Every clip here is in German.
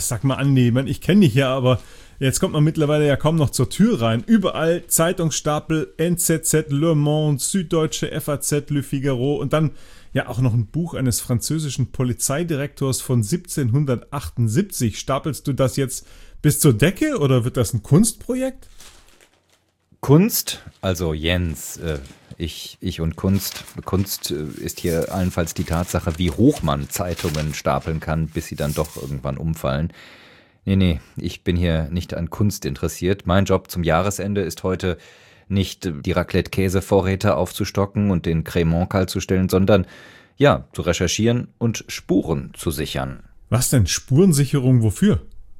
sag mal Andi, ich kenne dich ja, aber jetzt kommt man mittlerweile ja kaum noch zur Tür rein. Überall Zeitungsstapel, NZZ, Le Monde, Süddeutsche, FAZ, Le Figaro und dann ja auch noch ein Buch eines französischen Polizeidirektors von 1778. Stapelst du das jetzt bis zur Decke oder wird das ein Kunstprojekt? Kunst, also Jens, ich und Kunst. Kunst ist hier allenfalls die Tatsache, wie hoch man Zeitungen stapeln kann, bis sie dann doch irgendwann umfallen. Nee, ich bin hier nicht an Kunst interessiert. Mein Job zum Jahresende ist heute nicht die Raclette-Käse-Vorräte aufzustocken und den Cremant kalt zu stellen, sondern ja, zu recherchieren und Spuren zu sichern. Was denn? Spurensicherung wofür?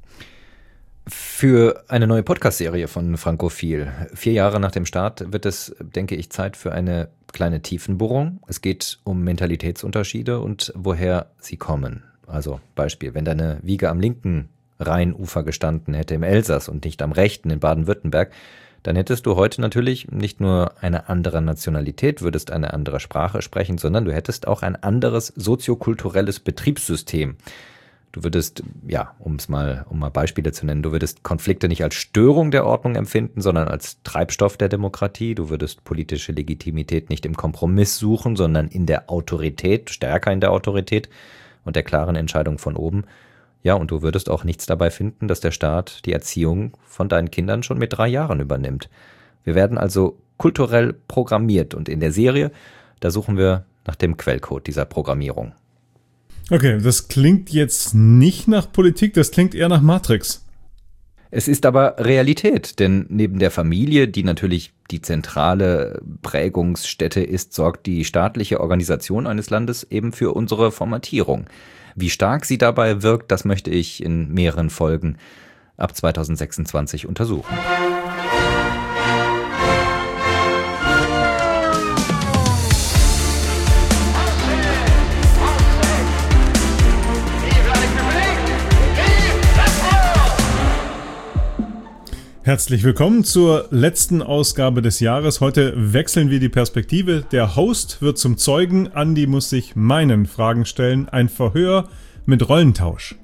Für eine neue Podcast-Serie von Frankophil. 4 Jahre nach dem Start wird es, denke ich, Zeit für eine kleine Tiefenbohrung. Es geht um Mentalitätsunterschiede und woher sie kommen. Also Beispiel, wenn deine Wiege am linken Rheinufer gestanden hätte im Elsass und nicht am rechten in Baden-Württemberg, dann hättest du heute natürlich nicht nur eine andere Nationalität, würdest eine andere Sprache sprechen, sondern du hättest auch ein anderes soziokulturelles Betriebssystem. Du würdest, ja, um mal Beispiele zu nennen, du würdest Konflikte nicht als Störung der Ordnung empfinden, sondern als Treibstoff der Demokratie. Du würdest politische Legitimität nicht im Kompromiss suchen, sondern in der Autorität, stärker in der Autorität und der klaren Entscheidung von oben. Ja, und du würdest auch nichts dabei finden, dass der Staat die Erziehung von deinen Kindern schon mit 3 Jahren übernimmt. Wir werden also kulturell programmiert und in der Serie, da suchen wir nach dem Quellcode dieser Programmierung. Okay, das klingt jetzt nicht nach Politik, das klingt eher nach Matrix. Es ist aber Realität, denn neben der Familie, die natürlich die zentrale Prägungsstätte ist, sorgt die staatliche Organisation eines Landes eben für unsere Formatierung. Wie stark sie dabei wirkt, das möchte ich in mehreren Folgen ab 2026 untersuchen. Herzlich willkommen zur letzten Ausgabe des Jahres. Heute wechseln wir die Perspektive. Der Host wird zum Zeugen. Andi muss sich meinen Fragen stellen. Ein Verhör mit Rollentausch.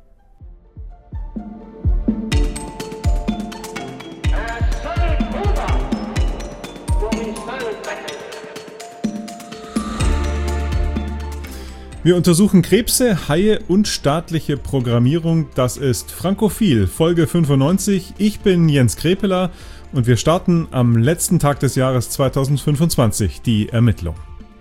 Wir untersuchen Krebse, Haie und staatliche Programmierung. Das ist Frankophil, Folge 95. Ich bin Jens Krepeler und wir starten am letzten Tag des Jahres 2025 die Ermittlung.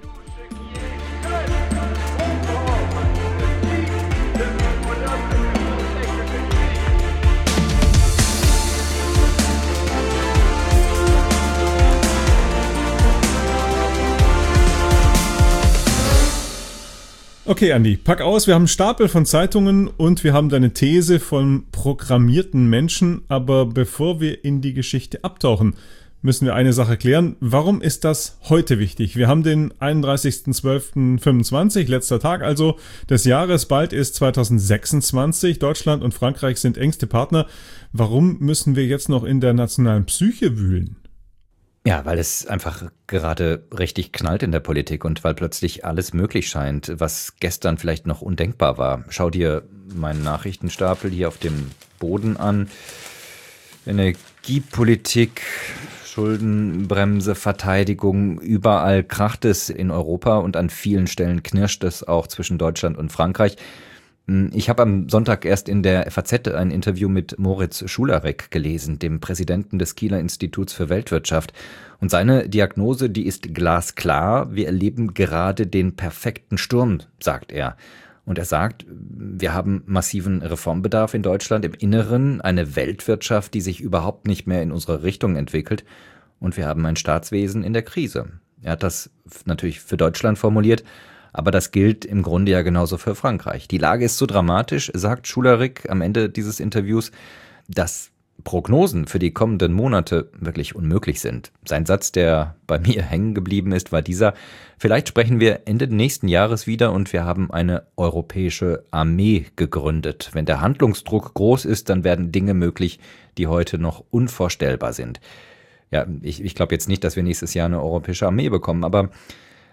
Okay, Andi, pack aus. Wir haben einen Stapel von Zeitungen und wir haben deine These von programmierten Menschen. Aber bevor wir in die Geschichte abtauchen, müssen wir eine Sache klären. Warum ist das heute wichtig? Wir haben den 31.12.25, letzter Tag also des Jahres. Bald ist 2026. Deutschland und Frankreich sind engste Partner. Warum müssen wir jetzt noch in der nationalen Psyche wühlen? Ja, weil es einfach gerade richtig knallt in der Politik und weil plötzlich alles möglich scheint, was gestern vielleicht noch undenkbar war. Schau dir meinen Nachrichtenstapel hier auf dem Boden an. Energiepolitik, Schuldenbremse, Verteidigung, überall kracht es in Europa und an vielen Stellen knirscht es auch zwischen Deutschland und Frankreich. Ich habe am Sonntag erst in der FAZ ein Interview mit Moritz Schularik gelesen, dem Präsidenten des Kieler Instituts für Weltwirtschaft. Und seine Diagnose, die ist glasklar. Wir erleben gerade den perfekten Sturm, sagt er. Und er sagt, wir haben massiven Reformbedarf in Deutschland im Inneren, eine Weltwirtschaft, die sich überhaupt nicht mehr in unsere Richtung entwickelt. Und wir haben ein Staatswesen in der Krise. Er hat das natürlich für Deutschland formuliert, aber das gilt im Grunde ja genauso für Frankreich. Die Lage ist so dramatisch, sagt Schularik am Ende dieses Interviews, dass Prognosen für die kommenden Monate wirklich unmöglich sind. Sein Satz, der bei mir hängen geblieben ist, war dieser: Vielleicht sprechen wir Ende nächsten Jahres wieder und wir haben eine europäische Armee gegründet. Wenn der Handlungsdruck groß ist, dann werden Dinge möglich, die heute noch unvorstellbar sind. Ja, ich glaube jetzt nicht, dass wir nächstes Jahr eine europäische Armee bekommen, aber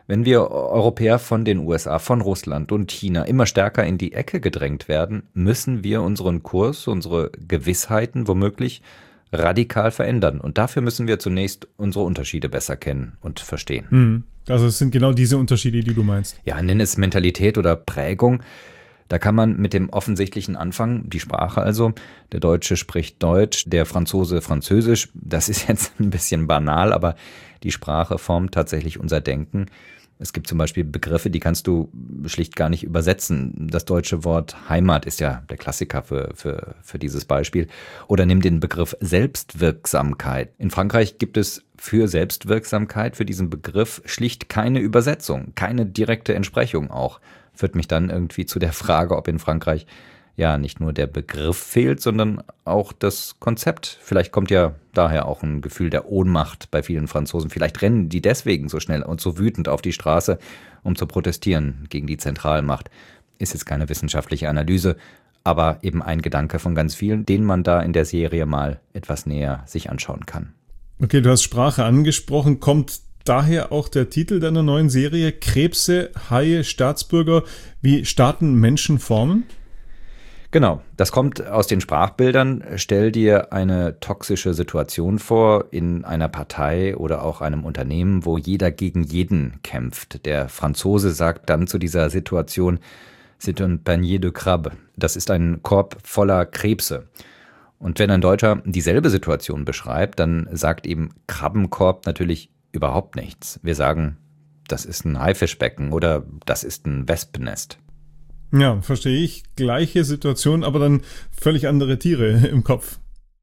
Wenn wir Europäer von den USA, von Russland und China immer stärker in die Ecke gedrängt werden, müssen wir unseren Kurs, unsere Gewissheiten womöglich radikal verändern. Und dafür müssen wir zunächst unsere Unterschiede besser kennen und verstehen. Also es sind genau diese Unterschiede, die du meinst. Ja, nenn es Mentalität oder Prägung. Da kann man mit dem Offensichtlichen anfangen, die Sprache also. Der Deutsche spricht Deutsch, der Franzose Französisch. Das ist jetzt ein bisschen banal, aber die Sprache formt tatsächlich unser Denken. Es gibt zum Beispiel Begriffe, die kannst du schlicht gar nicht übersetzen. Das deutsche Wort Heimat ist ja der Klassiker für dieses Beispiel. Oder nimm den Begriff Selbstwirksamkeit. In Frankreich gibt es für Selbstwirksamkeit, für diesen Begriff schlicht keine Übersetzung, keine direkte Entsprechung auch. Führt mich dann irgendwie zu der Frage, ob in Frankreich ja nicht nur der Begriff fehlt, sondern auch das Konzept. Vielleicht kommt ja daher auch ein Gefühl der Ohnmacht bei vielen Franzosen. Vielleicht rennen die deswegen so schnell und so wütend auf die Straße, um zu protestieren gegen die Zentralmacht. Ist jetzt keine wissenschaftliche Analyse, aber eben ein Gedanke von ganz vielen, den man da in der Serie mal etwas näher sich anschauen kann. Okay, du hast Sprache angesprochen. Kommt daher auch der Titel deiner neuen Serie Krebse, Haie, Staatsbürger, wie Staaten Menschen formen? Genau, das kommt aus den Sprachbildern. Stell dir eine toxische Situation vor in einer Partei oder auch einem Unternehmen, wo jeder gegen jeden kämpft. Der Franzose sagt dann zu dieser Situation, c'est un panier de crabes. Das ist ein Korb voller Krebse. Und wenn ein Deutscher dieselbe Situation beschreibt, dann sagt eben Krabbenkorb natürlich überhaupt nichts. Wir sagen, das ist ein Haifischbecken oder das ist ein Wespennest. Ja, verstehe ich. Gleiche Situation, aber dann völlig andere Tiere im Kopf.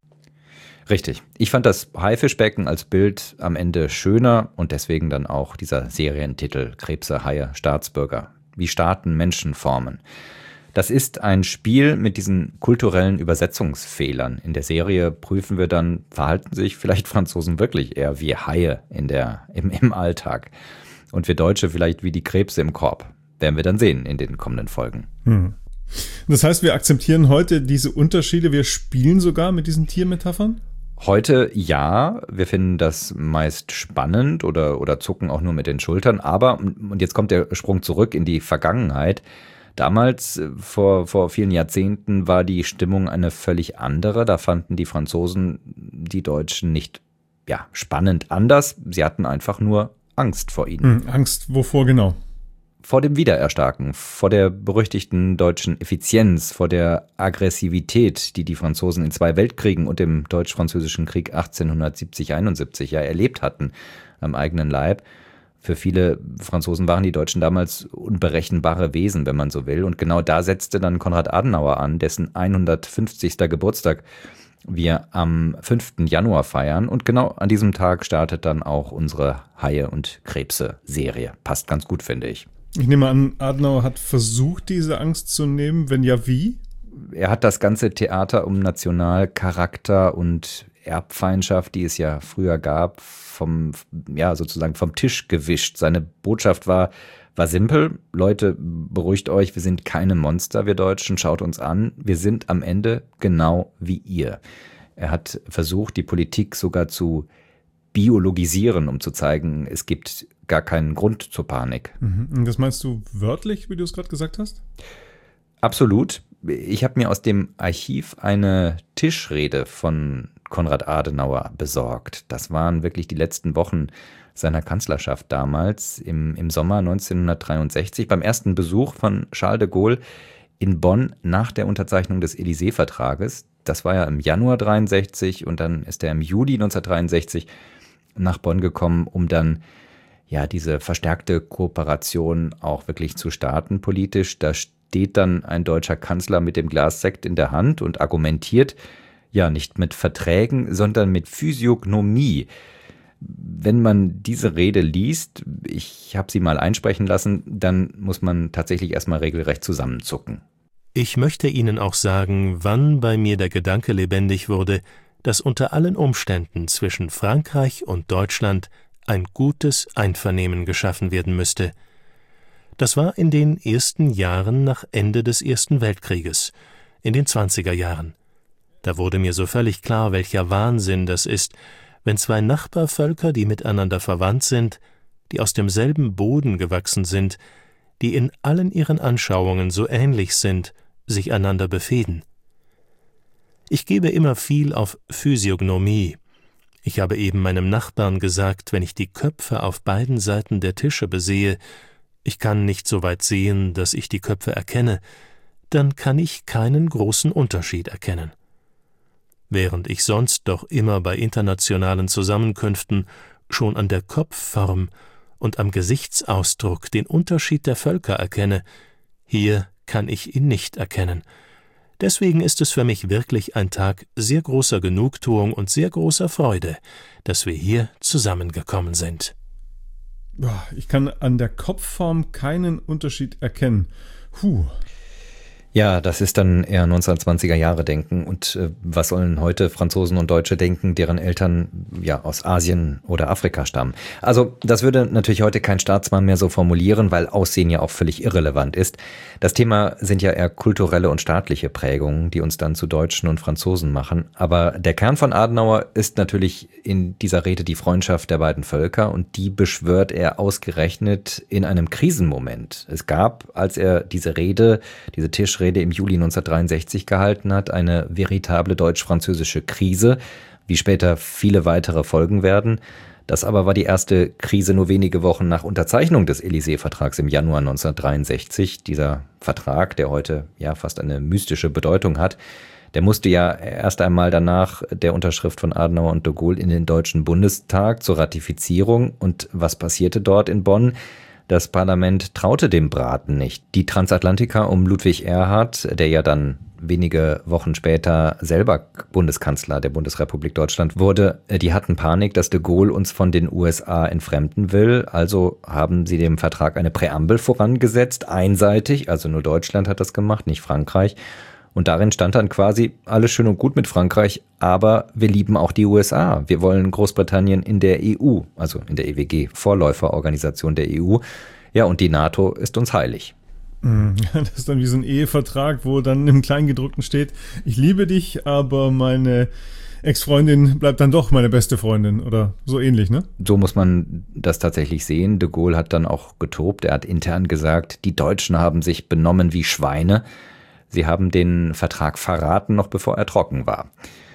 Richtig. Ich fand das Haifischbecken als Bild am Ende schöner und deswegen dann auch dieser Serientitel Krebse, Haie, Staatsbürger. Wie Staaten Menschen formen. Das ist ein Spiel mit diesen kulturellen Übersetzungsfehlern. In der Serie prüfen wir dann, verhalten sich vielleicht Franzosen wirklich eher wie Haie im Alltag und wir Deutsche vielleicht wie die Krebse im Korb. Werden wir dann sehen in den kommenden Folgen. Das heißt, wir akzeptieren heute diese Unterschiede, wir spielen sogar mit diesen Tiermetaphern? Heute ja, wir finden das meist spannend oder zucken auch nur mit den Schultern, aber, und jetzt kommt der Sprung zurück in die Vergangenheit, damals, vor vielen Jahrzehnten, war die Stimmung eine völlig andere. Da fanden die Franzosen die Deutschen nicht spannend anders. Sie hatten einfach nur Angst vor ihnen. Angst wovor genau? Vor dem Wiedererstarken, vor der berüchtigten deutschen Effizienz, vor der Aggressivität, die die Franzosen in 2 Weltkriegen und dem Deutsch-Französischen Krieg 1870-71 erlebt hatten am eigenen Leib. Für viele Franzosen waren die Deutschen damals unberechenbare Wesen, wenn man so will. Und genau da setzte dann Konrad Adenauer an, dessen 150. Geburtstag wir am 5. Januar feiern. Und genau an diesem Tag startet dann auch unsere Haie- und Krebse-Serie. Passt ganz gut, finde ich. Ich nehme an, Adenauer hat versucht, diese Angst zu nehmen. Wenn ja, wie? Er hat das ganze Theater um Nationalcharakter und Erbfeindschaft, die es ja früher gab, sozusagen vom Tisch gewischt. Seine Botschaft war simpel. Leute, beruhigt euch, wir sind keine Monster, wir Deutschen, schaut uns an. Wir sind am Ende genau wie ihr. Er hat versucht, die Politik sogar zu biologisieren, um zu zeigen, es gibt gar keinen Grund zur Panik. Und das meinst du wörtlich, wie du es gerade gesagt hast? Absolut. Ich habe mir aus dem Archiv eine Tischrede von Konrad Adenauer besorgt. Das waren wirklich die letzten Wochen seiner Kanzlerschaft damals, im Sommer 1963, beim ersten Besuch von Charles de Gaulle in Bonn nach der Unterzeichnung des Élysée-Vertrages. Das war ja im Januar 1963 und dann ist er im Juli 1963 nach Bonn gekommen, um dann diese verstärkte Kooperation auch wirklich zu starten politisch. Da steht dann ein deutscher Kanzler mit dem Glas Sekt in der Hand und argumentiert, nicht mit Verträgen, sondern mit Physiognomie. Wenn man diese Rede liest, ich habe sie mal einsprechen lassen, dann muss man tatsächlich erstmal regelrecht zusammenzucken. Ich möchte Ihnen auch sagen, wann bei mir der Gedanke lebendig wurde, dass unter allen Umständen zwischen Frankreich und Deutschland ein gutes Einvernehmen geschaffen werden müsste. Das war in den ersten Jahren nach Ende des Ersten Weltkrieges, in den 20er Jahren. Da wurde mir so völlig klar, welcher Wahnsinn das ist, wenn 2 Nachbarvölker, die miteinander verwandt sind, die aus demselben Boden gewachsen sind, die in allen ihren Anschauungen so ähnlich sind, sich einander befehden. Ich gebe immer viel auf Physiognomie. Ich habe eben meinem Nachbarn gesagt, wenn ich die Köpfe auf beiden Seiten der Tische besehe, ich kann nicht so weit sehen, dass ich die Köpfe erkenne, dann kann ich keinen großen Unterschied erkennen. Während ich sonst doch immer bei internationalen Zusammenkünften schon an der Kopfform und am Gesichtsausdruck den Unterschied der Völker erkenne, hier kann ich ihn nicht erkennen. Deswegen ist es für mich wirklich ein Tag sehr großer Genugtuung und sehr großer Freude, dass wir hier zusammengekommen sind. Ich kann an der Kopfform keinen Unterschied erkennen. Ja, das ist dann eher 1920er Jahre Denken. Und was sollen heute Franzosen und Deutsche denken, deren Eltern ja aus Asien oder Afrika stammen? Also das würde natürlich heute kein Staatsmann mehr so formulieren, weil Aussehen ja auch völlig irrelevant ist. Das Thema sind ja eher kulturelle und staatliche Prägungen, die uns dann zu Deutschen und Franzosen machen. Aber der Kern von Adenauer ist natürlich in dieser Rede die Freundschaft der beiden Völker, und die beschwört er ausgerechnet in einem Krisenmoment. Es gab, als er diese Tischrede im Juli 1963 gehalten hat, eine veritable deutsch-französische Krise, wie später viele weitere folgen werden. Das aber war die erste Krise nur wenige Wochen nach Unterzeichnung des Élysée-Vertrags im Januar 1963. Dieser Vertrag, der heute ja fast eine mystische Bedeutung hat, der musste ja erst einmal danach der Unterschrift von Adenauer und de Gaulle in den Deutschen Bundestag zur Ratifizierung. Und was passierte dort in Bonn? Das Parlament traute dem Braten nicht. Die Transatlantiker um Ludwig Erhard, der ja dann wenige Wochen später selber Bundeskanzler der Bundesrepublik Deutschland wurde, die hatten Panik, dass de Gaulle uns von den USA entfremden will. Also haben sie dem Vertrag eine Präambel vorangesetzt, einseitig, also nur Deutschland hat das gemacht, nicht Frankreich. Und darin stand dann quasi, alles schön und gut mit Frankreich, aber wir lieben auch die USA. Wir wollen Großbritannien in der EU, also in der EWG, Vorläuferorganisation der EU. Ja, und die NATO ist uns heilig. Das ist dann wie so ein Ehevertrag, wo dann im Kleingedruckten steht, ich liebe dich, aber meine Ex-Freundin bleibt dann doch meine beste Freundin oder so ähnlich, ne? So muss man das tatsächlich sehen. De Gaulle hat dann auch getobt. Er hat intern gesagt, die Deutschen haben sich benommen wie Schweine. Sie haben den Vertrag verraten, noch bevor er trocken war.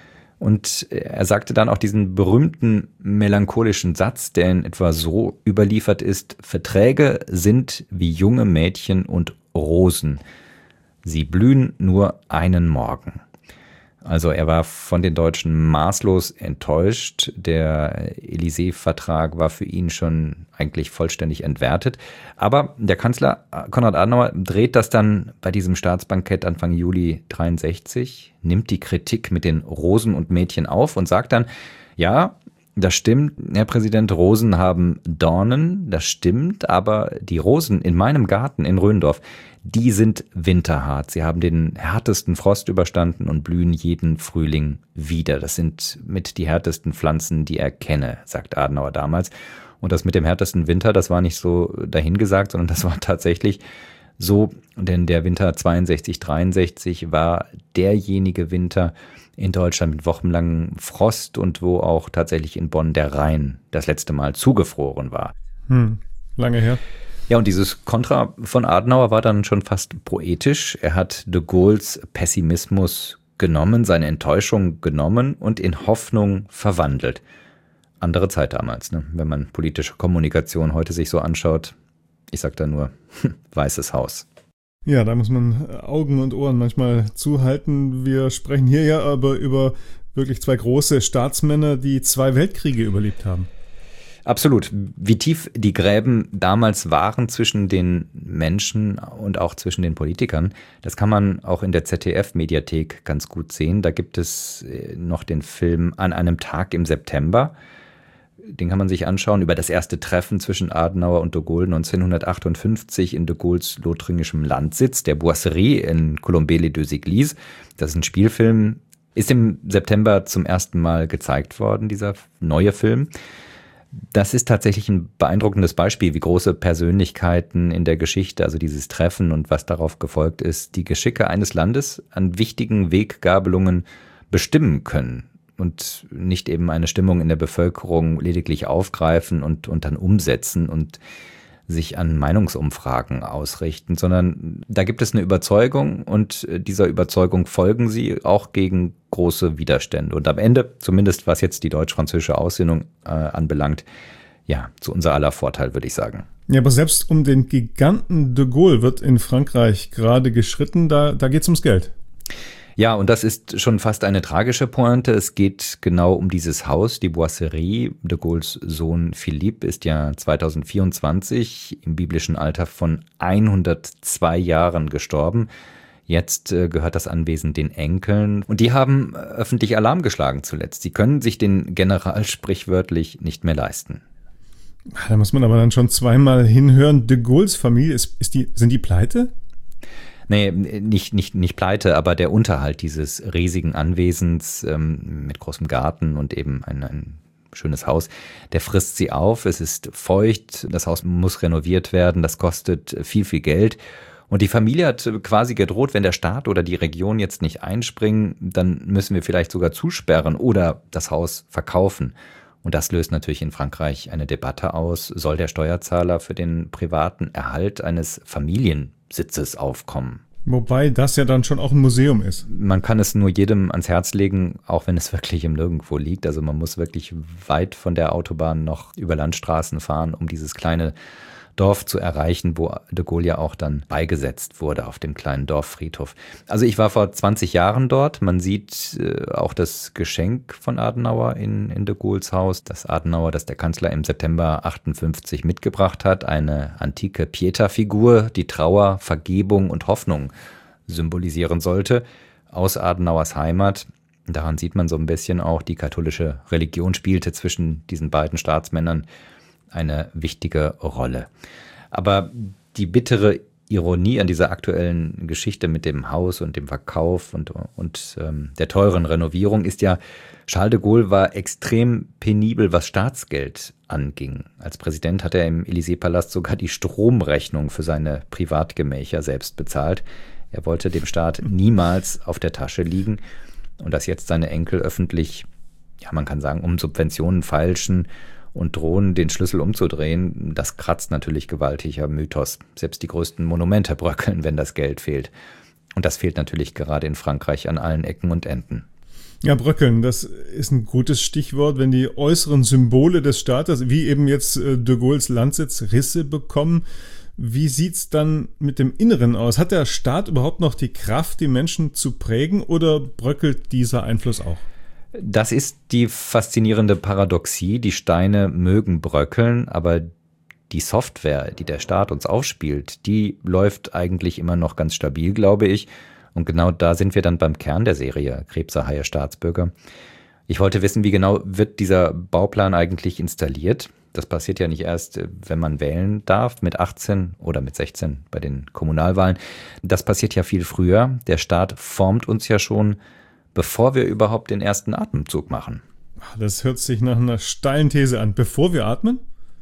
Und er sagte dann auch diesen berühmten melancholischen Satz, der in etwa so überliefert ist: Verträge sind wie junge Mädchen und Rosen. Sie blühen nur einen Morgen. Also er war von den Deutschen maßlos enttäuscht. Der Élysée-Vertrag war für ihn schon eigentlich vollständig entwertet. Aber der Kanzler Konrad Adenauer dreht das dann bei diesem Staatsbankett Anfang Juli 1963, nimmt die Kritik mit den Rosen und Mädchen auf und sagt dann, ja, das stimmt, Herr Präsident, Rosen haben Dornen, das stimmt, aber die Rosen in meinem Garten in Röndorf, die sind winterhart. Sie haben den härtesten Frost überstanden und blühen jeden Frühling wieder. Das sind mit die härtesten Pflanzen, die er kenne, sagt Adenauer damals. Und das mit dem härtesten Winter, das war nicht so dahingesagt, sondern das war tatsächlich so, denn der Winter 62, 63 war derjenige Winter in Deutschland mit wochenlangem Frost und wo auch tatsächlich in Bonn der Rhein das letzte Mal zugefroren war. Lange her. Ja, und dieses Kontra von Adenauer war dann schon fast poetisch. Er hat de Gaulles Pessimismus genommen, seine Enttäuschung genommen und in Hoffnung verwandelt. Andere Zeit damals, ne? Wenn man politische Kommunikation heute sich so anschaut. Ich sag da nur, Weißes Haus. Ja, da muss man Augen und Ohren manchmal zuhalten. Wir sprechen hier ja aber über wirklich zwei große Staatsmänner, die 2 Weltkriege überlebt haben. Absolut. Wie tief die Gräben damals waren zwischen den Menschen und auch zwischen den Politikern, das kann man auch in der ZDF-Mediathek ganz gut sehen. Da gibt es noch den Film An einem Tag im September. Den kann man sich anschauen über das erste Treffen zwischen Adenauer und de Gaulle 1958 in de Gaulles lothringischem Landsitz, der Boisserie in Colombey-les-Deux-Églises. Das ist ein Spielfilm, ist im September zum ersten Mal gezeigt worden, dieser neue Film. Das ist tatsächlich ein beeindruckendes Beispiel, wie große Persönlichkeiten in der Geschichte, also dieses Treffen und was darauf gefolgt ist, die Geschicke eines Landes an wichtigen Weggabelungen bestimmen können. und nicht eben eine Stimmung in der Bevölkerung lediglich aufgreifen und dann umsetzen und sich an Meinungsumfragen ausrichten, sondern da gibt es eine Überzeugung und dieser Überzeugung folgen sie auch gegen große Widerstände. Und am Ende, zumindest was jetzt die deutsch-französische Aussöhnung anbelangt, ja, zu unser aller Vorteil, würde ich sagen. Ja, aber selbst um den Giganten de Gaulle wird in Frankreich gerade geschritten, da geht es ums Geld. Ja, und das ist schon fast eine tragische Pointe. Es geht genau um dieses Haus, die Boisserie. De Gaulles Sohn Philippe ist ja 2024 im biblischen Alter von 102 Jahren gestorben. Jetzt gehört das Anwesen den Enkeln und die haben öffentlich Alarm geschlagen zuletzt. Sie können sich den General sprichwörtlich nicht mehr leisten. Da muss man aber dann schon zweimal hinhören. De Gaulles Familie, sind die pleite? Nee, nicht pleite, aber der Unterhalt dieses riesigen Anwesens mit großem Garten und eben ein schönes Haus, der frisst sie auf. Es ist feucht, das Haus muss renoviert werden, das kostet viel, viel Geld. Und die Familie hat quasi gedroht, wenn der Staat oder die Region jetzt nicht einspringen, dann müssen wir vielleicht sogar zusperren oder das Haus verkaufen. Und das löst natürlich in Frankreich eine Debatte aus. Soll der Steuerzahler für den privaten Erhalt eines Familiensitzes aufkommen? Wobei das ja dann schon auch ein Museum ist. Man kann es nur jedem ans Herz legen, auch wenn es wirklich im Nirgendwo liegt. Also man muss wirklich weit von der Autobahn noch über Landstraßen fahren, um dieses kleine Dorf zu erreichen, wo de Gaulle ja auch dann beigesetzt wurde auf dem kleinen Dorffriedhof. Also ich war vor 20 Jahren dort. Man sieht auch das Geschenk von Adenauer in de Gaulles Haus. Das Adenauer, das der Kanzler im September 58 mitgebracht hat. Eine antike Pieta-Figur, die Trauer, Vergebung und Hoffnung symbolisieren sollte. Aus Adenauers Heimat. Daran sieht man so ein bisschen auch, die katholische Religion spielte zwischen diesen beiden Staatsmännern eine wichtige Rolle. Aber die bittere Ironie an dieser aktuellen Geschichte mit dem Haus und dem Verkauf und der teuren Renovierung ist ja, Charles de Gaulle war extrem penibel, was Staatsgeld anging. Als Präsident hat er im Élysée-Palast sogar die Stromrechnung für seine Privatgemächer selbst bezahlt. Er wollte dem Staat niemals auf der Tasche liegen. Und dass jetzt seine Enkel öffentlich, ja, man kann sagen, um Subventionen feilschen und drohen, den Schlüssel umzudrehen, das kratzt natürlich gewaltig am Mythos. Selbst die größten Monumente bröckeln, wenn das Geld fehlt. Und das fehlt natürlich gerade in Frankreich an allen Ecken und Enden. Ja, bröckeln, das ist ein gutes Stichwort, wenn die äußeren Symbole des Staates, wie eben jetzt de Gaulles Landsitz, Risse bekommen. Wie sieht's dann mit dem Inneren aus? Hat der Staat überhaupt noch die Kraft, die Menschen zu prägen, oder bröckelt dieser Einfluss auch? Das ist die faszinierende Paradoxie. Die Steine mögen bröckeln, aber die Software, die der Staat uns aufspielt, die läuft eigentlich immer noch ganz stabil, glaube ich. Und genau da sind wir dann beim Kern der Serie, Krebserhaie Staatsbürger. Ich wollte wissen, wie genau wird dieser Bauplan eigentlich installiert? Das passiert ja nicht erst, wenn man wählen darf, mit 18 oder mit 16 bei den Kommunalwahlen. Das passiert ja viel früher. Der Staat formt uns ja schon, bevor wir überhaupt den ersten Atemzug machen. Das hört sich nach einer steilen These an. Bevor wir atmen?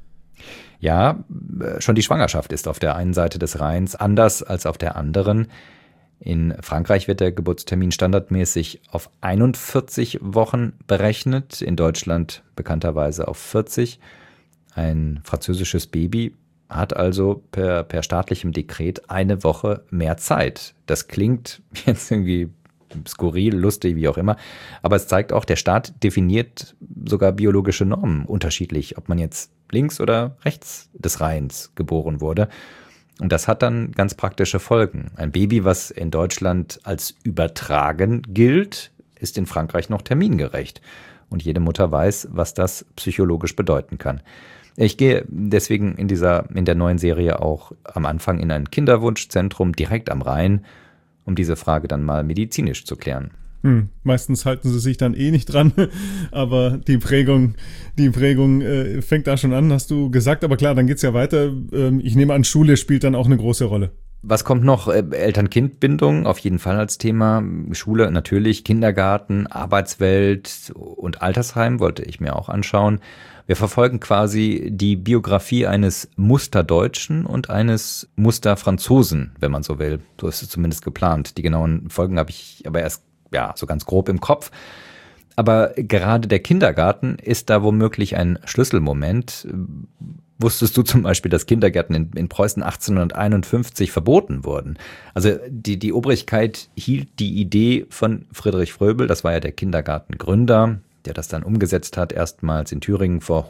Ja, schon die Schwangerschaft ist auf der einen Seite des Rheins anders als auf der anderen. In Frankreich wird der Geburtstermin standardmäßig auf 41 Wochen berechnet, in Deutschland bekannterweise auf 40. Ein französisches Baby hat also per staatlichem Dekret eine Woche mehr Zeit. Das klingt jetzt irgendwie skurril, lustig, wie auch immer. Aber es zeigt auch, der Staat definiert sogar biologische Normen unterschiedlich, ob man jetzt links oder rechts des Rheins geboren wurde. Und das hat dann ganz praktische Folgen. Ein Baby, was in Deutschland als übertragen gilt, ist in Frankreich noch termingerecht. Und jede Mutter weiß, was das psychologisch bedeuten kann. Ich gehe deswegen in der neuen Serie auch am Anfang in ein Kinderwunschzentrum direkt am Rhein, um diese Frage dann mal medizinisch zu klären. Meistens halten sie sich dann nicht dran, aber die Prägung fängt da schon an, hast du gesagt. Aber klar, dann geht's ja weiter. Ich nehme an, Schule spielt dann auch eine große Rolle. Was kommt noch? Eltern-Kind-Bindung auf jeden Fall als Thema. Schule natürlich, Kindergarten, Arbeitswelt und Altersheim wollte ich mir auch anschauen. Wir verfolgen quasi die Biografie eines Musterdeutschen und eines Musterfranzosen, wenn man so will. So ist es zumindest geplant. Die genauen Folgen habe ich aber erst so ganz grob im Kopf. Aber gerade der Kindergarten ist da womöglich ein Schlüsselmoment. Wusstest du zum Beispiel, dass Kindergärten in Preußen 1851 verboten wurden? Also die Obrigkeit hielt die Idee von Friedrich Fröbel, das war ja der Kindergartengründer, der das dann umgesetzt hat, erstmals in Thüringen vor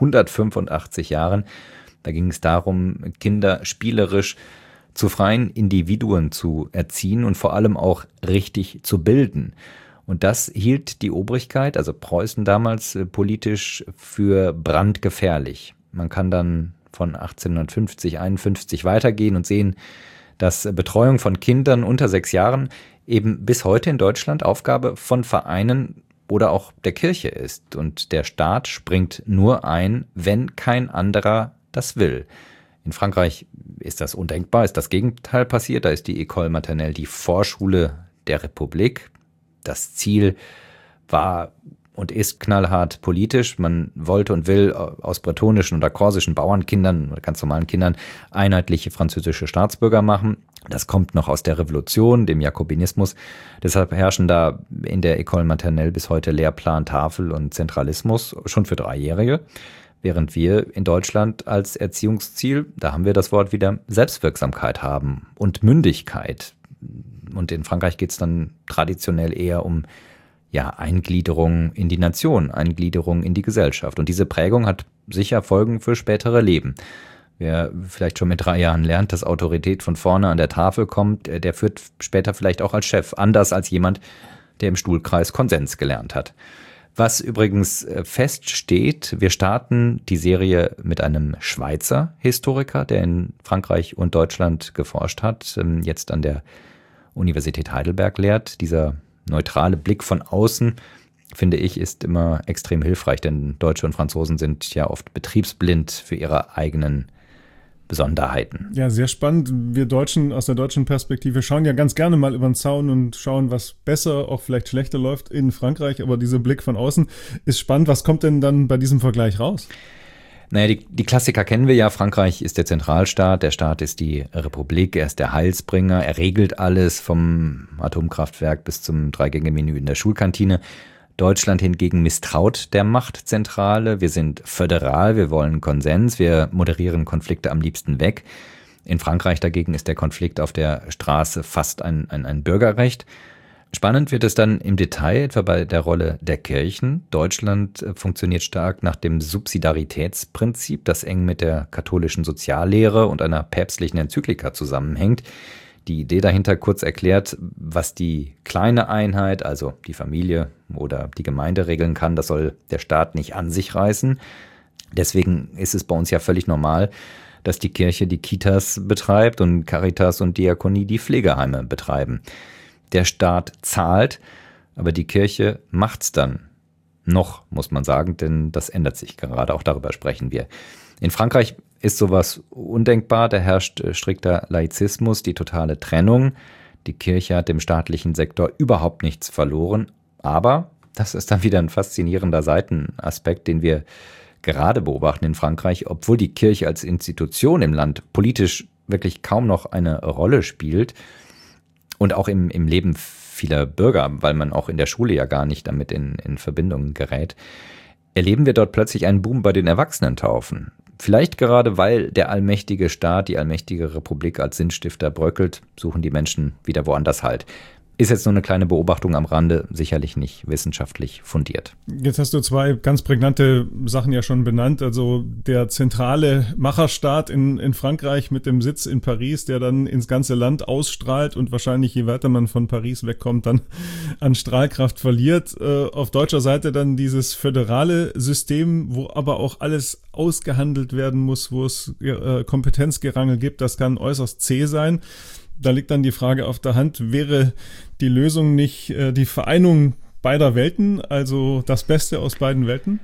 185 Jahren. Da ging es darum, Kinder spielerisch zu freien Individuen zu erziehen und vor allem auch richtig zu bilden. Und das hielt die Obrigkeit, also Preußen damals, politisch für brandgefährlich. Man kann dann von 1850, 51 weitergehen und sehen, dass Betreuung von Kindern unter 6 Jahren eben bis heute in Deutschland Aufgabe von Vereinen oder auch der Kirche ist. Und der Staat springt nur ein, wenn kein anderer das will. In Frankreich ist das undenkbar, ist das Gegenteil passiert. Da ist die École Maternelle die Vorschule der Republik. Das Ziel war und ist knallhart politisch. Man wollte und will aus bretonischen oder korsischen Bauernkindern oder ganz normalen Kindern einheitliche französische Staatsbürger machen. Das kommt noch aus der Revolution, dem Jakobinismus. Deshalb herrschen da in der École Maternelle bis heute Lehrplan, Tafel und Zentralismus, schon für 3-Jährige. Während wir in Deutschland als Erziehungsziel, da haben wir das Wort wieder, Selbstwirksamkeit haben und Mündigkeit. Und in Frankreich geht es dann traditionell eher um Eingliederung in die Nation, Eingliederung in die Gesellschaft. Und diese Prägung hat sicher Folgen für spätere Leben. Wer vielleicht schon mit 3 Jahren lernt, dass Autorität von vorne an der Tafel kommt, der führt später vielleicht auch als Chef, anders als jemand, der im Stuhlkreis Konsens gelernt hat. Was übrigens feststeht, wir starten die Serie mit einem Schweizer Historiker, der in Frankreich und Deutschland geforscht hat, jetzt an der Universität Heidelberg lehrt. Dieser neutrale Blick von außen, finde ich, ist immer extrem hilfreich, denn Deutsche und Franzosen sind ja oft betriebsblind für ihre eigenen Besonderheiten. Ja, sehr spannend. Wir Deutschen aus der deutschen Perspektive schauen ja ganz gerne mal über den Zaun und schauen, was besser, auch vielleicht schlechter läuft in Frankreich. Aber dieser Blick von außen ist spannend. Was kommt denn dann bei diesem Vergleich raus? Naja, die Klassiker kennen wir ja. Frankreich ist der Zentralstaat, der Staat ist die Republik, er ist der Heilsbringer, er regelt alles vom Atomkraftwerk bis zum 3-Gänge-Menü in der Schulkantine. Deutschland hingegen misstraut der Machtzentrale. Wir sind föderal, wir wollen Konsens, wir moderieren Konflikte am liebsten weg. In Frankreich dagegen ist der Konflikt auf der Straße fast ein Bürgerrecht. Spannend wird es dann im Detail, etwa bei der Rolle der Kirchen. Deutschland funktioniert stark nach dem Subsidiaritätsprinzip, das eng mit der katholischen Soziallehre und einer päpstlichen Enzyklika zusammenhängt. Die Idee dahinter kurz erklärt, was die kleine Einheit, also die Familie oder die Gemeinde regeln kann, das soll der Staat nicht an sich reißen. Deswegen ist es bei uns ja völlig normal, dass die Kirche die Kitas betreibt und Caritas und Diakonie die Pflegeheime betreiben. Der Staat zahlt, aber die Kirche macht's dann. Noch, muss man sagen, denn das ändert sich gerade, auch darüber sprechen wir. In Frankreich ist sowas undenkbar, da herrscht strikter Laizismus, die totale Trennung. Die Kirche hat dem staatlichen Sektor überhaupt nichts verloren, aber das ist dann wieder ein faszinierender Seitenaspekt, den wir gerade beobachten in Frankreich, obwohl die Kirche als Institution im Land politisch wirklich kaum noch eine Rolle spielt und auch im Leben vieler Bürger, weil man auch in der Schule ja gar nicht damit in Verbindung gerät, erleben wir dort plötzlich einen Boom bei den Erwachsenentaufen. Vielleicht gerade, weil der allmächtige Staat, die allmächtige Republik als Sinnstifter bröckelt, suchen die Menschen wieder woanders Halt. Ist jetzt nur eine kleine Beobachtung am Rande, sicherlich nicht wissenschaftlich fundiert. Jetzt hast du 2 ganz prägnante Sachen ja schon benannt. Also der zentrale Macherstaat in Frankreich mit dem Sitz in Paris, der dann ins ganze Land ausstrahlt und wahrscheinlich, je weiter man von Paris wegkommt, dann an Strahlkraft verliert. Auf deutscher Seite dann dieses föderale System, wo aber auch alles ausgehandelt werden muss, wo es Kompetenzgerangel gibt. Das kann äußerst zäh sein. Da liegt dann die Frage auf der Hand, wäre die Lösung nicht die Vereinung beider Welten, also das Beste aus beiden Welten?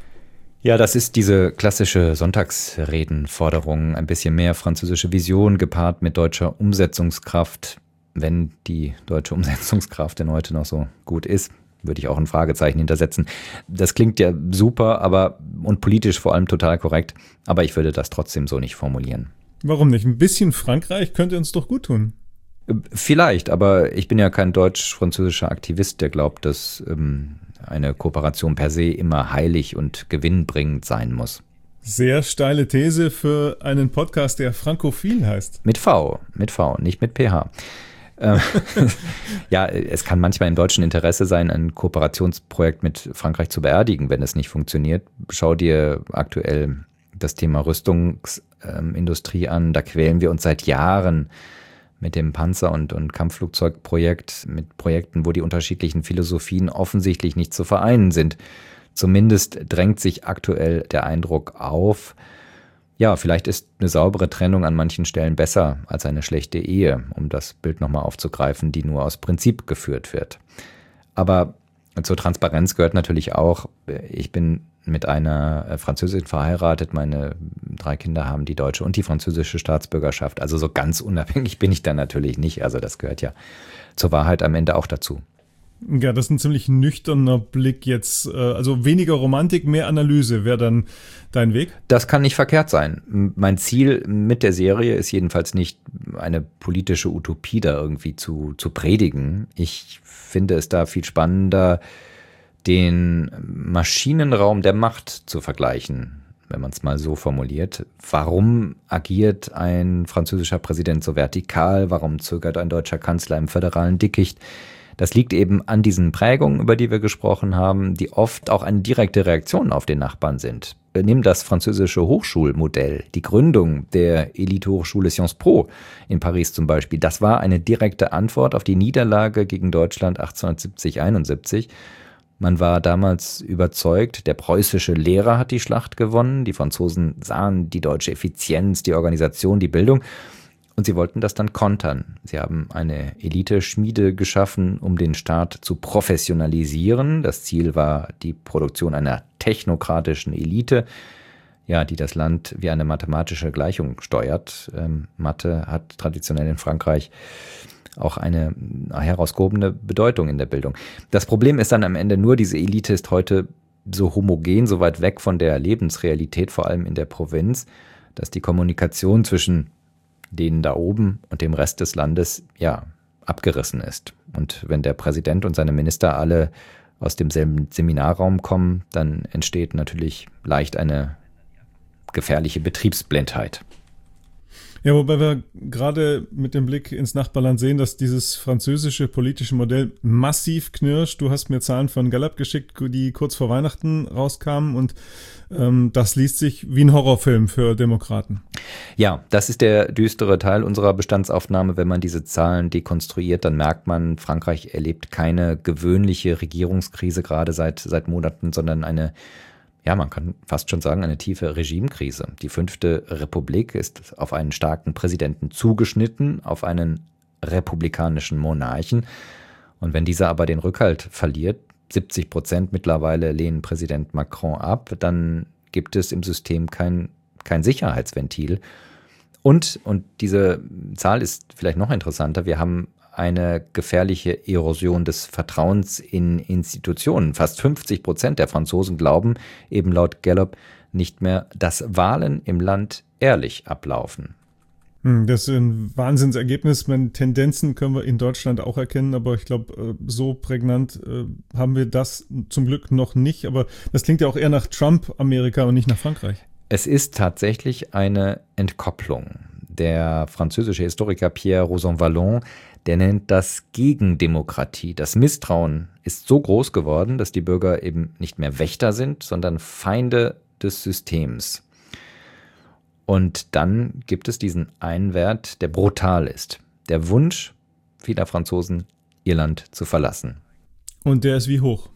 Ja, das ist diese klassische Sonntagsredenforderung, ein bisschen mehr französische Vision gepaart mit deutscher Umsetzungskraft. Wenn die deutsche Umsetzungskraft denn heute noch so gut ist, würde ich auch ein Fragezeichen hintersetzen. Das klingt ja super, und politisch vor allem total korrekt, aber ich würde das trotzdem so nicht formulieren. Warum nicht? Ein bisschen Frankreich könnte uns doch gut tun. Vielleicht, aber ich bin ja kein deutsch-französischer Aktivist, der glaubt, dass eine Kooperation per se immer heilig und gewinnbringend sein muss. Sehr steile These für einen Podcast, der frankophil heißt. Mit V, nicht mit PH. Ja, es kann manchmal im deutschen Interesse sein, ein Kooperationsprojekt mit Frankreich zu beerdigen, wenn es nicht funktioniert. Schau dir aktuell das Thema Rüstungsindustrie an. Da quälen wir uns seit Jahren mit dem Panzer- und Kampfflugzeugprojekt, mit Projekten, wo die unterschiedlichen Philosophien offensichtlich nicht zu vereinen sind. Zumindest drängt sich aktuell der Eindruck auf, ja, vielleicht ist eine saubere Trennung an manchen Stellen besser als eine schlechte Ehe, um das Bild nochmal aufzugreifen, die nur aus Prinzip geführt wird. Aber zur Transparenz gehört natürlich auch, ich bin mit einer Französin verheiratet, meine 3 Kinder haben die deutsche und die französische Staatsbürgerschaft, also so ganz unabhängig bin ich da natürlich nicht, also das gehört ja zur Wahrheit am Ende auch dazu. Ja, das ist ein ziemlich nüchterner Blick jetzt. Also weniger Romantik, mehr Analyse wäre dann dein Weg? Das kann nicht verkehrt sein. Mein Ziel mit der Serie ist jedenfalls nicht, eine politische Utopie da irgendwie zu predigen. Ich finde es da viel spannender, den Maschinenraum der Macht zu vergleichen, wenn man es mal so formuliert. Warum agiert ein französischer Präsident so vertikal? Warum zögert ein deutscher Kanzler im föderalen Dickicht? Das liegt eben an diesen Prägungen, über die wir gesprochen haben, die oft auch eine direkte Reaktion auf den Nachbarn sind. Nimm das französische Hochschulmodell, die Gründung der Elite-Hochschule Sciences Po in Paris zum Beispiel. Das war eine direkte Antwort auf die Niederlage gegen Deutschland 1870-71. Man war damals überzeugt, der preußische Lehrer hat die Schlacht gewonnen. Die Franzosen sahen die deutsche Effizienz, die Organisation, die Bildung. Und sie wollten das dann kontern. Sie haben eine Elite-Schmiede geschaffen, um den Staat zu professionalisieren. Das Ziel war die Produktion einer technokratischen Elite, ja, die das Land wie eine mathematische Gleichung steuert. Mathe hat traditionell in Frankreich auch eine herausgehobene Bedeutung in der Bildung. Das Problem ist dann am Ende nur, diese Elite ist heute so homogen, so weit weg von der Lebensrealität, vor allem in der Provinz, dass die Kommunikation zwischen denen da oben und dem Rest des Landes, ja, abgerissen ist. Und wenn der Präsident und seine Minister alle aus demselben Seminarraum kommen, dann entsteht natürlich leicht eine gefährliche Betriebsblindheit. Ja, wobei wir gerade mit dem Blick ins Nachbarland sehen, dass dieses französische politische Modell massiv knirscht. Du hast mir Zahlen von Gallup geschickt, die kurz vor Weihnachten rauskamen und das liest sich wie ein Horrorfilm für Demokraten. Ja, das ist der düstere Teil unserer Bestandsaufnahme. Wenn man diese Zahlen dekonstruiert, dann merkt man, Frankreich erlebt keine gewöhnliche Regierungskrise gerade seit Monaten, sondern eine, ja, man kann fast schon sagen, eine tiefe Regimekrise. Die 5. Republik ist auf einen starken Präsidenten zugeschnitten, auf einen republikanischen Monarchen. Und wenn dieser aber den Rückhalt verliert, 70% mittlerweile lehnen Präsident Macron ab, dann gibt es im System kein Sicherheitsventil. Und diese Zahl ist vielleicht noch interessanter, wir haben eine gefährliche Erosion des Vertrauens in Institutionen. Fast 50% der Franzosen glauben, eben laut Gallup, nicht mehr, dass Wahlen im Land ehrlich ablaufen. Das ist ein Wahnsinnsergebnis. Tendenzen können wir in Deutschland auch erkennen, aber ich glaube, so prägnant haben wir das zum Glück noch nicht. Aber das klingt ja auch eher nach Trump-Amerika und nicht nach Frankreich. Es ist tatsächlich eine Entkopplung. Der französische Historiker Pierre Rosanvallon, der nennt das Gegendemokratie. Das Misstrauen ist so groß geworden, dass die Bürger eben nicht mehr Wächter sind, sondern Feinde des Systems. Und dann gibt es diesen einen Wert, der brutal ist. Der Wunsch vieler Franzosen, ihr Land zu verlassen. Und der ist wie hoch?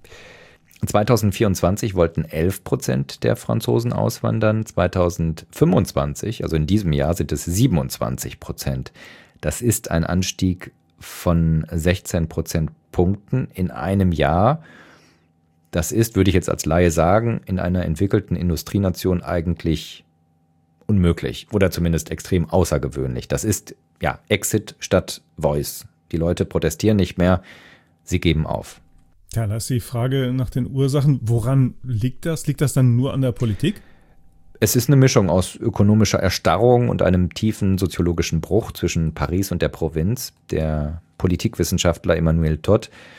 2024 wollten 11% der Franzosen auswandern. 2025, also in diesem Jahr, sind es 27%. Das ist ein Anstieg von 16 Prozentpunkten in einem Jahr. Das ist, würde ich jetzt als Laie sagen, in einer entwickelten Industrienation eigentlich unmöglich oder zumindest extrem außergewöhnlich. Das ist ja Exit statt Voice. Die Leute protestieren nicht mehr, sie geben auf. Ja, da ist die Frage nach den Ursachen. Woran liegt das? Liegt das dann nur an der Politik? Es ist eine Mischung aus ökonomischer Erstarrung und einem tiefen soziologischen Bruch zwischen Paris und der Provinz. Der Politikwissenschaftler Emmanuel Todt,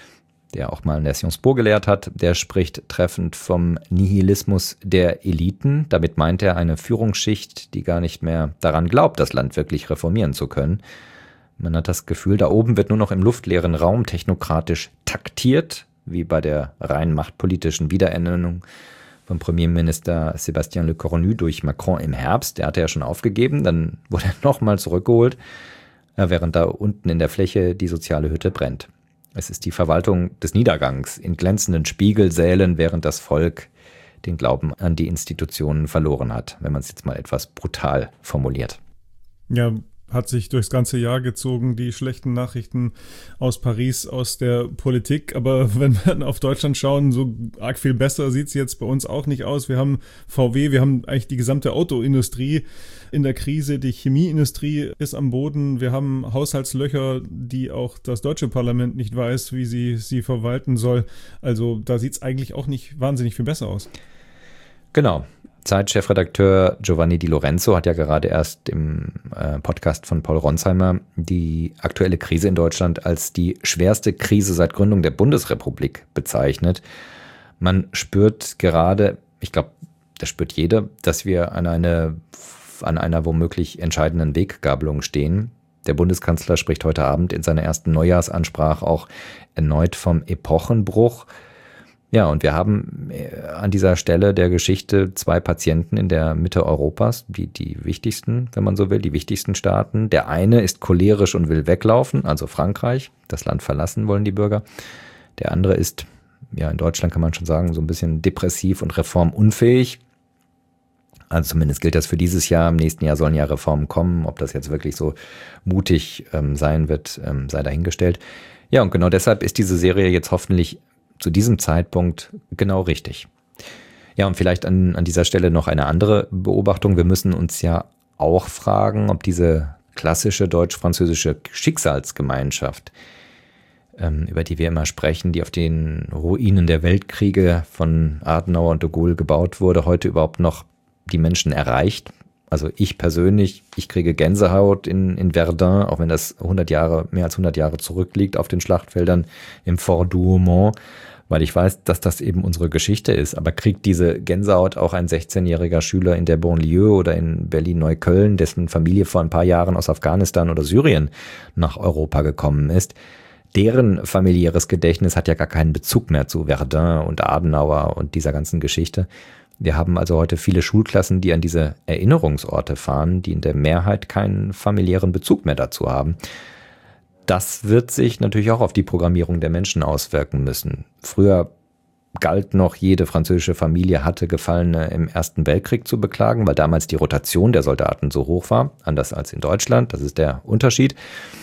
der auch mal in der Sciences Po gelehrt hat, der spricht treffend vom Nihilismus der Eliten. Damit meint er eine Führungsschicht, die gar nicht mehr daran glaubt, das Land wirklich reformieren zu können. Man hat das Gefühl, da oben wird nur noch im luftleeren Raum technokratisch taktiert, wie bei der rein machtpolitischen Wiederernennung von Premierminister Sébastien Lecornu durch Macron im Herbst. Der hatte ja schon aufgegeben, dann wurde er nochmal zurückgeholt, während da unten in der Fläche die soziale Hütte brennt. Es ist die Verwaltung des Niedergangs in glänzenden Spiegelsälen, während das Volk den Glauben an die Institutionen verloren hat, wenn man es jetzt mal etwas brutal formuliert. Ja, hat sich durchs ganze Jahr gezogen, die schlechten Nachrichten aus Paris, aus der Politik. Aber wenn wir auf Deutschland schauen, so arg viel besser sieht es jetzt bei uns auch nicht aus. Wir haben VW, wir haben eigentlich die gesamte Autoindustrie in der Krise, die Chemieindustrie ist am Boden. Wir haben Haushaltslöcher, die auch das deutsche Parlament nicht weiß, wie sie verwalten soll. Also da sieht es eigentlich auch nicht wahnsinnig viel besser aus. Genau. Zeit-Chefredakteur Giovanni Di Lorenzo hat ja gerade erst im Podcast von Paul Ronsheimer die aktuelle Krise in Deutschland als die schwerste Krise seit Gründung der Bundesrepublik bezeichnet. Man spürt gerade, ich glaube, das spürt jeder, dass wir an einer womöglich entscheidenden Weggabelung stehen. Der Bundeskanzler spricht heute Abend in seiner ersten Neujahrsansprache auch erneut vom Epochenbruch. Ja, und wir haben an dieser Stelle der Geschichte zwei Patienten in der Mitte Europas, die wichtigsten, wenn man so will, die wichtigsten Staaten. Der eine ist cholerisch und will weglaufen, also Frankreich. Das Land verlassen wollen die Bürger. Der andere ist, ja, in Deutschland kann man schon sagen, so ein bisschen depressiv und reformunfähig. Also zumindest gilt das für dieses Jahr. Im nächsten Jahr sollen ja Reformen kommen. Ob das jetzt wirklich so mutig sein wird, sei dahingestellt. Ja, und genau deshalb ist diese Serie jetzt hoffentlich zu diesem Zeitpunkt genau richtig. Ja, und vielleicht an dieser Stelle noch eine andere Beobachtung. Wir müssen uns ja auch fragen, ob diese klassische deutsch-französische Schicksalsgemeinschaft, über die wir immer sprechen, die auf den Ruinen der Weltkriege von Adenauer und de Gaulle gebaut wurde, heute überhaupt noch die Menschen erreicht. Also ich persönlich, ich kriege Gänsehaut in Verdun, auch wenn das mehr als 100 Jahre zurückliegt auf den Schlachtfeldern im Fort Douaumont, weil ich weiß, dass das eben unsere Geschichte ist. Aber kriegt diese Gänsehaut auch ein 16-jähriger Schüler in der Banlieue oder in Berlin-Neukölln, dessen Familie vor ein paar Jahren aus Afghanistan oder Syrien nach Europa gekommen ist? Deren familiäres Gedächtnis hat ja gar keinen Bezug mehr zu Verdun und Adenauer und dieser ganzen Geschichte. Wir haben also heute viele Schulklassen, die an diese Erinnerungsorte fahren, die in der Mehrheit keinen familiären Bezug mehr dazu haben. Das wird sich natürlich auch auf die Programmierung der Menschen auswirken müssen. Früher galt noch, jede französische Familie hatte Gefallene im Ersten Weltkrieg zu beklagen, weil damals die Rotation der Soldaten so hoch war, anders als in Deutschland. Das ist der Unterschied.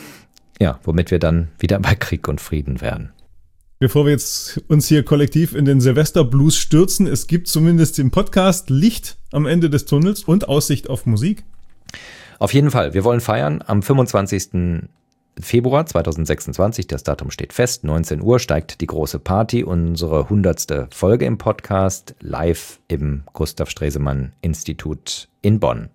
Ja, womit wir dann wieder bei Krieg und Frieden werden. Bevor wir jetzt uns hier kollektiv in den Silvesterblues stürzen, es gibt zumindest im Podcast Licht am Ende des Tunnels und Aussicht auf Musik. Auf jeden Fall. Wir wollen feiern am 25. Februar 2026. Das Datum steht fest. 19 Uhr steigt die große Party. Unsere 100. Folge im Podcast live im Gustav Stresemann Institut in Bonn.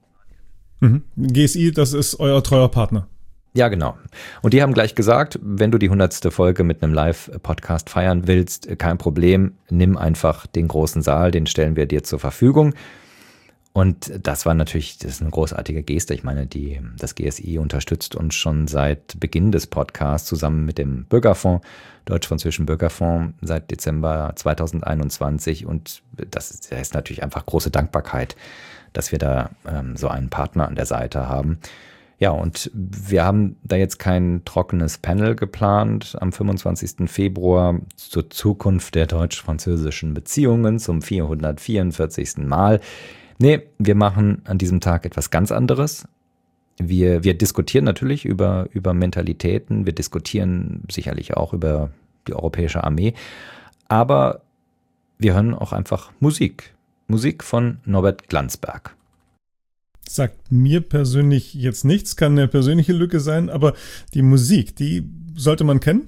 GSI, das ist euer treuer Partner. Ja, genau. Und die haben gleich gesagt, wenn du die 100. Folge mit einem Live-Podcast feiern willst, kein Problem, nimm einfach den großen Saal, den stellen wir dir zur Verfügung. Und das ist eine großartige Geste. Ich meine, das GSI unterstützt uns schon seit Beginn des Podcasts zusammen mit dem Bürgerfonds, Deutsch-Französischen Bürgerfonds, seit Dezember 2021. Und das ist natürlich einfach große Dankbarkeit, dass wir da so einen Partner an der Seite haben. Ja, und wir haben da jetzt kein trockenes Panel geplant am 25. Februar zur Zukunft der deutsch-französischen Beziehungen zum 444. Mal. Nee, wir machen an diesem Tag etwas ganz anderes. Wir diskutieren natürlich über Mentalitäten, wir diskutieren sicherlich auch über die europäische Armee, aber wir hören auch einfach Musik. Musik von Norbert Glansberg. Sagt mir persönlich jetzt nichts, kann eine persönliche Lücke sein, aber die Musik, die sollte man kennen.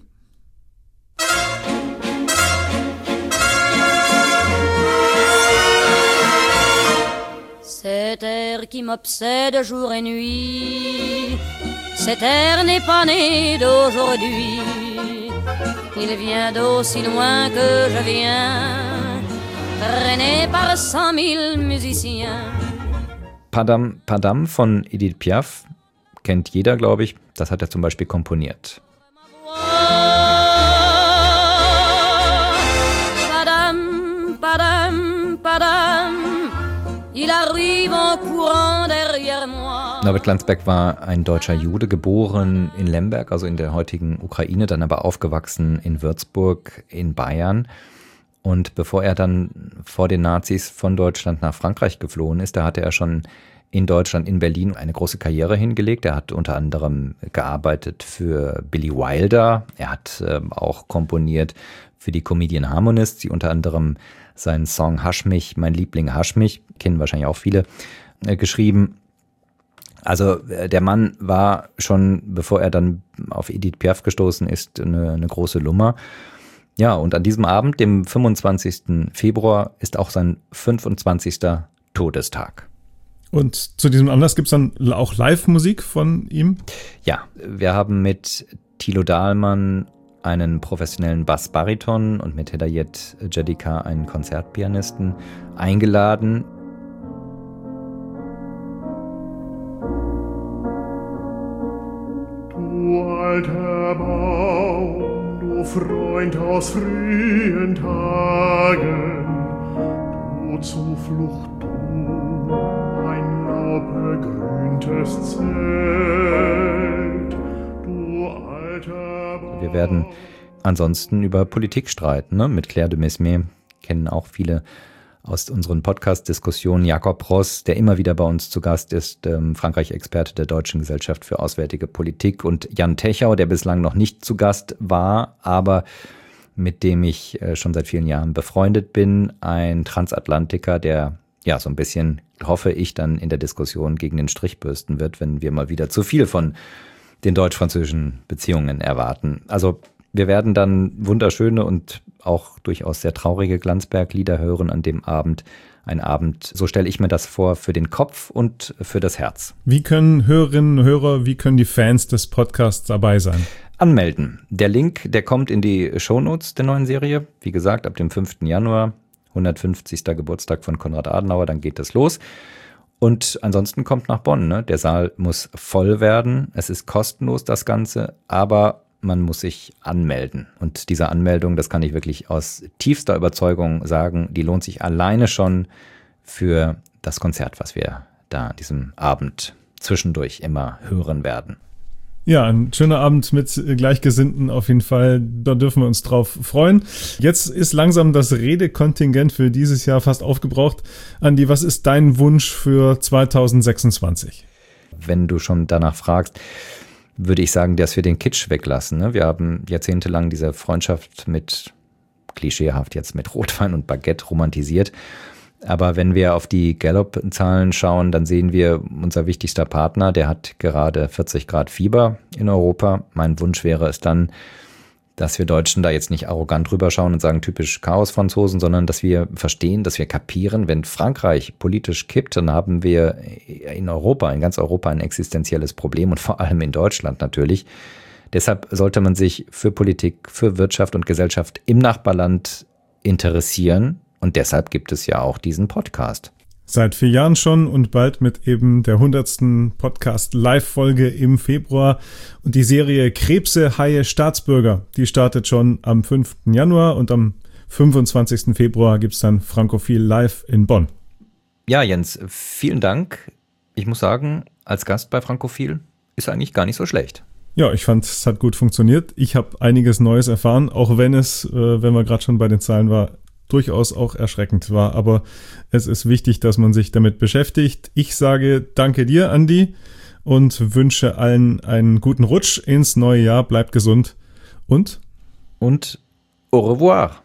Cet air qui m'obsède jour et nuit, cet air n'est pas né d'aujourd'hui. Il vient d'aussi loin que je viens, traîné par 100 000 musiciens. Padam Padam von Edith Piaf kennt jeder, glaube ich. Das hat er zum Beispiel komponiert. Padam, padam, padam, il arrive en courant derrière moi. Norbert Glansberg war ein deutscher Jude, geboren in Lemberg, also in der heutigen Ukraine, dann aber aufgewachsen in Würzburg in Bayern. Und bevor er dann vor den Nazis von Deutschland nach Frankreich geflohen ist, da hatte er schon in Deutschland, in Berlin, eine große Karriere hingelegt. Er hat unter anderem gearbeitet für Billy Wilder. Er hat auch komponiert für die Comedian Harmonists, die unter anderem seinen Song Hasch mich, mein Liebling Hasch mich, kennen wahrscheinlich auch viele, geschrieben. Also der Mann war schon, bevor er dann auf Edith Piaf gestoßen ist, eine große Nummer. Ja, und an diesem Abend, dem 25. Februar, ist auch sein 25. Todestag. Und zu diesem Anlass gibt es dann auch Live-Musik von ihm? Ja, wir haben mit Thilo Dahlmann einen professionellen Bassbariton und mit Hedayet Jedika einen Konzertpianisten eingeladen. Du alter Baum, du Freund aus frühen Tagen, du Zuflucht, du ein laubbegrüntes Zelt, du alter Baum. Wir werden ansonsten über Politik streiten, ne? Mit Claire de Mesmer, kennen auch viele aus unseren Podcast-Diskussionen. Jakob Ross, der immer wieder bei uns zu Gast ist, Frankreich-Experte der Deutschen Gesellschaft für Auswärtige Politik, und Jan Techau, der bislang noch nicht zu Gast war, aber mit dem ich schon seit vielen Jahren befreundet bin, ein Transatlantiker, der ja so ein bisschen, hoffe ich, dann in der Diskussion gegen den Strich bürsten wird, wenn wir mal wieder zu viel von den deutsch-französischen Beziehungen erwarten. Also wir werden dann wunderschöne und auch durchaus sehr traurige Glansberg-Lieder hören an dem Abend. Ein Abend, so stelle ich mir das vor, für den Kopf und für das Herz. Wie können Hörerinnen und Hörer, wie können die Fans des Podcasts dabei sein? Anmelden. Der Link, der kommt in die Shownotes der neuen Serie. Wie gesagt, ab dem 5. Januar, 150. Geburtstag von Konrad Adenauer, dann geht es los. Und ansonsten kommt nach Bonn, ne? Der Saal muss voll werden. Es ist kostenlos, das Ganze, aber man muss sich anmelden. Und diese Anmeldung, das kann ich wirklich aus tiefster Überzeugung sagen, die lohnt sich alleine schon für das Konzert, was wir da an diesem Abend zwischendurch immer hören werden. Ja, ein schöner Abend mit Gleichgesinnten auf jeden Fall. Da dürfen wir uns drauf freuen. Jetzt ist langsam das Redekontingent für dieses Jahr fast aufgebraucht. Andi, was ist dein Wunsch für 2026? Wenn du schon danach fragst, würde ich sagen, dass wir den Kitsch weglassen. Ne? Wir haben jahrzehntelang diese Freundschaft klischeehaft jetzt mit Rotwein und Baguette romantisiert. Aber wenn wir auf die Gallup-Zahlen schauen, dann sehen wir, unser wichtigster Partner, der hat gerade 40 Grad Fieber in Europa. Mein Wunsch wäre es dann, dass wir Deutschen da jetzt nicht arrogant rüberschauen und sagen, typisch Chaos-Franzosen, sondern dass wir verstehen, dass wir kapieren, wenn Frankreich politisch kippt, dann haben wir in Europa, in ganz Europa ein existenzielles Problem und vor allem in Deutschland natürlich. Deshalb sollte man sich für Politik, für Wirtschaft und Gesellschaft im Nachbarland interessieren. Und deshalb gibt es ja auch diesen Podcast. Seit 4 Jahren schon und bald mit eben der 100. Podcast-Live-Folge im Februar. Und die Serie Krebse, Haie, Staatsbürger, die startet schon am 5. Januar und am 25. Februar gibt es dann Frankophil live in Bonn. Ja, Jens, vielen Dank. Ich muss sagen, als Gast bei Frankophil ist eigentlich gar nicht so schlecht. Ja, ich fand, es hat gut funktioniert. Ich habe einiges Neues erfahren, auch wenn es, wenn wir gerade schon bei den Zahlen war, durchaus auch erschreckend war. Aber es ist wichtig, dass man sich damit beschäftigt. Ich sage danke dir, Andi, und wünsche allen einen guten Rutsch ins neue Jahr. Bleibt gesund und au revoir.